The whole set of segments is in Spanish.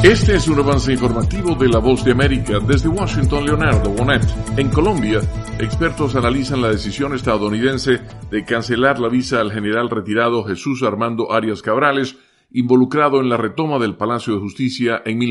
Este es un avance informativo de La Voz de América. Desde Washington, Leonardo Bonet. En Colombia, expertos analizan la decisión estadounidense de cancelar la visa al general retirado Jesús Armando Arias Cabrales, involucrado en la retoma del Palacio de Justicia en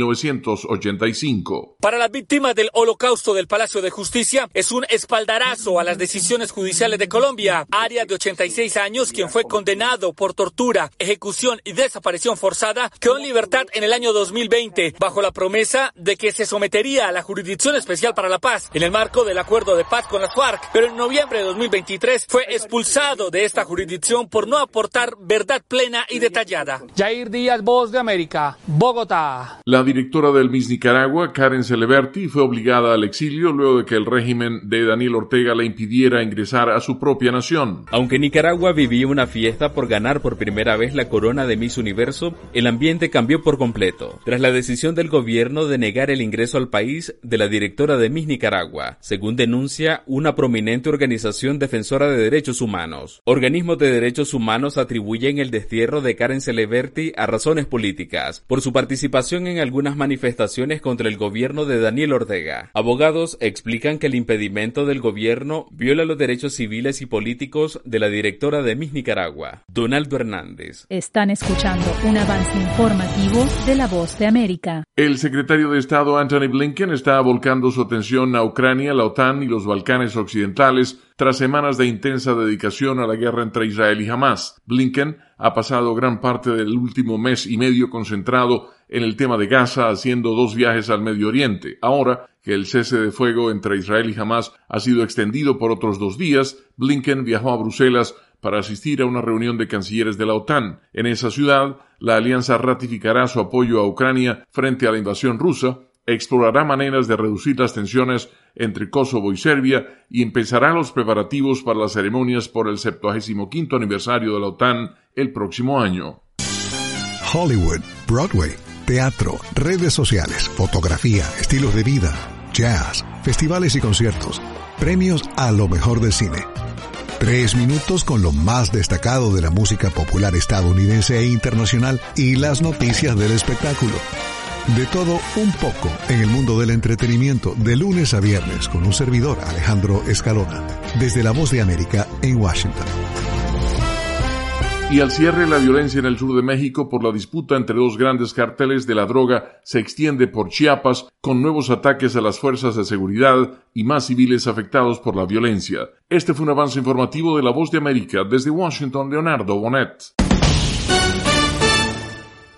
1985. Para las víctimas del holocausto del Palacio de Justicia, es un espaldarazo a las decisiones judiciales de Colombia. Arias, de 86 años, quien fue condenado por tortura, ejecución y desaparición forzada, quedó en libertad en el año 2020, bajo la promesa de que se sometería a la Jurisdicción Especial para la Paz, en el marco del acuerdo de paz con las FARC, pero en noviembre de 2023 fue expulsado de esta jurisdicción por no aportar verdad plena y detallada. Jair Díaz, Voz de América, Bogotá. La directora del Miss Nicaragua, Karen Celeberti, fue obligada al exilio luego de que el régimen de Daniel Ortega le impidiera ingresar a su propia nación. Aunque Nicaragua vivía una fiesta por ganar por primera vez la corona de Miss Universo, el ambiente cambió por completo, tras la decisión del gobierno de negar el ingreso al país de la directora de Miss Nicaragua, según denuncia una prominente organización defensora de derechos humanos. Organismos de derechos humanos atribuyen el destierro de Karen Celeberti a razones políticas, por su participación en algunas manifestaciones contra el gobierno de Daniel Ortega. Abogados explican que el impedimento del gobierno viola los derechos civiles y políticos de la directora de Miss Nicaragua, Donaldo Hernández. Están escuchando un avance informativo de La Voz de América. El secretario de Estado Antony Blinken está volcando su atención a Ucrania, la OTAN y los Balcanes occidentales tras semanas de intensa dedicación a la guerra entre Israel y Hamás. Blinken ha pasado gran parte del último mes y medio concentrado en el tema de Gaza, haciendo 2 viajes al Medio Oriente. Ahora que el cese de fuego entre Israel y Hamás ha sido extendido por otros 2 días, Blinken viajó a Bruselas para asistir a una reunión de cancilleres de la OTAN. En esa ciudad, la alianza ratificará su apoyo a Ucrania frente a la invasión rusa, explorará maneras de reducir las tensiones entre Kosovo y Serbia y empezará los preparativos para las ceremonias por el 75º aniversario de la OTAN el próximo año. Hollywood, Broadway, teatro, redes sociales, fotografía, estilos de vida, jazz, festivales y conciertos, premios a lo mejor del cine. 3 minutos con lo más destacado de la música popular estadounidense e internacional y las noticias del espectáculo. De todo un poco en el mundo del entretenimiento, de lunes a viernes, con un servidor, Alejandro Escalona, desde La Voz de América en Washington. Y al cierre, la violencia en el sur de México por la disputa entre 2 grandes cárteles de la droga se extiende por Chiapas, con nuevos ataques a las fuerzas de seguridad y más civiles afectados por la violencia. Este fue un avance informativo de La Voz de América. Desde Washington, Leonardo Bonet.